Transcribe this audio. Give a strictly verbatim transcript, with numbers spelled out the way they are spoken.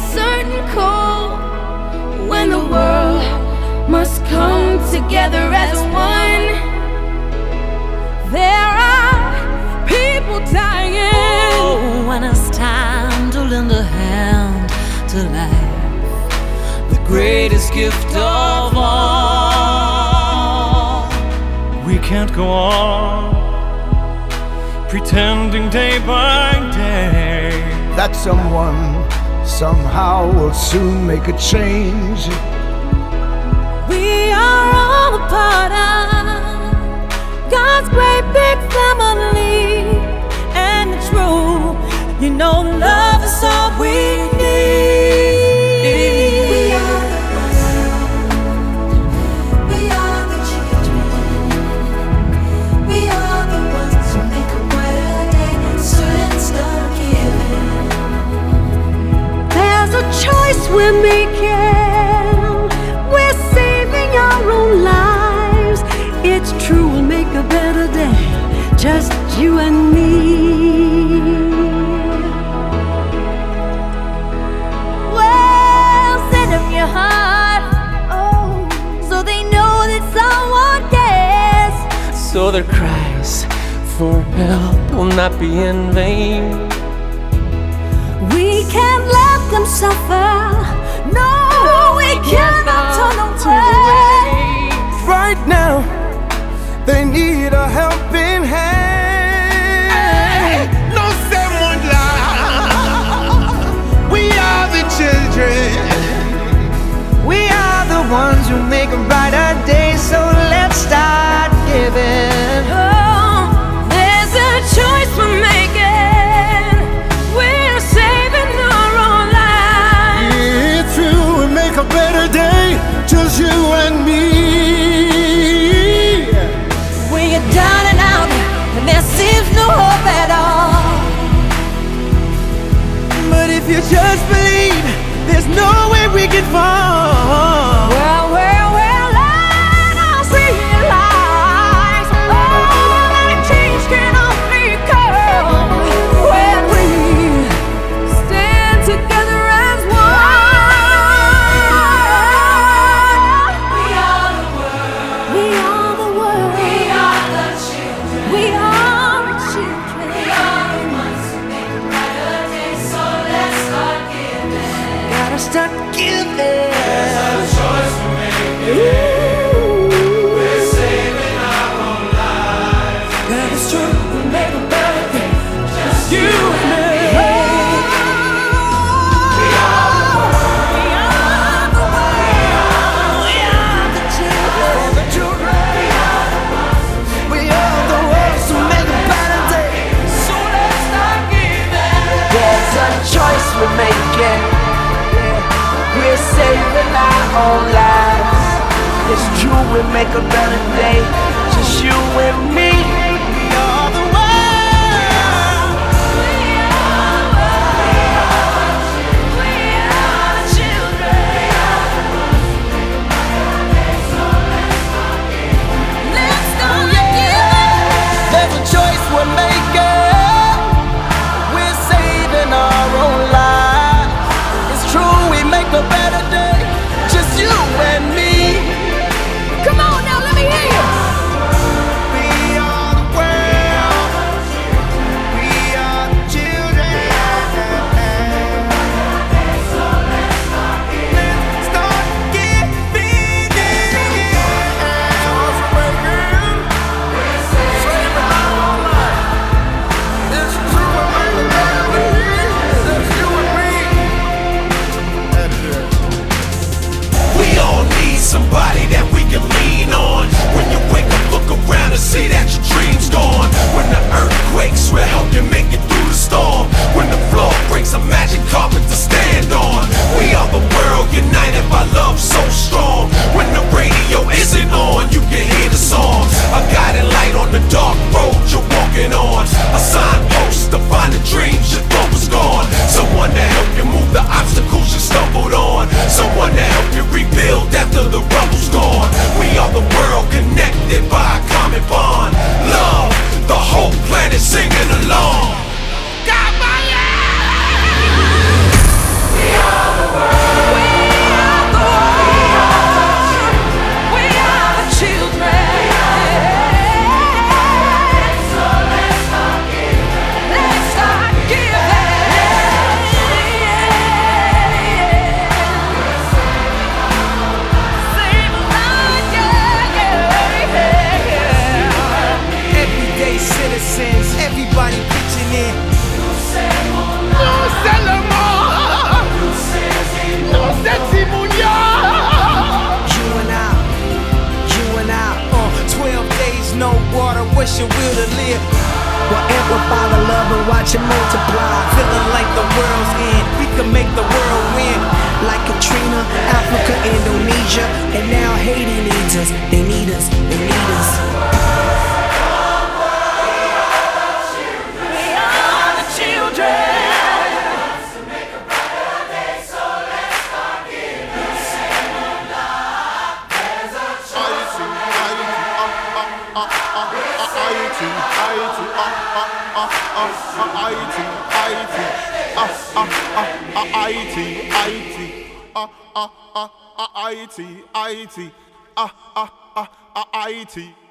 certain call when the world must come together as one. There are people dying. Oh, when it's time to lend a hand to life, the greatest gift of all. We can't go on pretending day by day that someone somehow will soon make a change. We are all a part of God's great big family, and it's true, you know, love is all we need. We are the ones, we are the children, we are the ones who make a brighter day, so let's start giving. There's a choice we're making, we're saving our own lives. It's true, we'll make a better day, just you and me. Well, send them your heart, oh, so they know that someone cares, so their cries for help will not be in vain. we can't let them suffer, no, we cannot turn away. Right now, they need a helping hand. No someone lie. We are the children. We are the ones who make a brighter day, so let's start giving. Oh, there's a choice we're making, we're saving our own lives. It's true, we make a better day, just you and me. When you're down and out and there seems no hope at all, But if you just believe, there's no way we can fall. well, well, well, let us realize, oh, that change can only come when we stand together as one. We are the world. We are the world. We are the children. We are the children. We are the ones who make a brighter day, so let's start giving. Gotta start giving. That is true, we make a better day, just you and me. We are the world. We are the world. We are the children. For the children. We are the ones who make a better day. So let's start giving. There's a choice we're making. We're saving our own lives. It's true, we make a better day, just you and me. We are the world. We are the world. We are the children. Let's start giving. There's a choice we're making. We're saving our own lives. It's true, we make a better day, just you and me. Come on now, let me hear you. We are watch it multiply. Feeling like the world's end, we can make the world win. Like Katrina, Africa, Indonesia, and now Haiti needs us. They need us, they need us. We are the children. I T, I T, I T, I T, I T, I T, I T, I T, I T,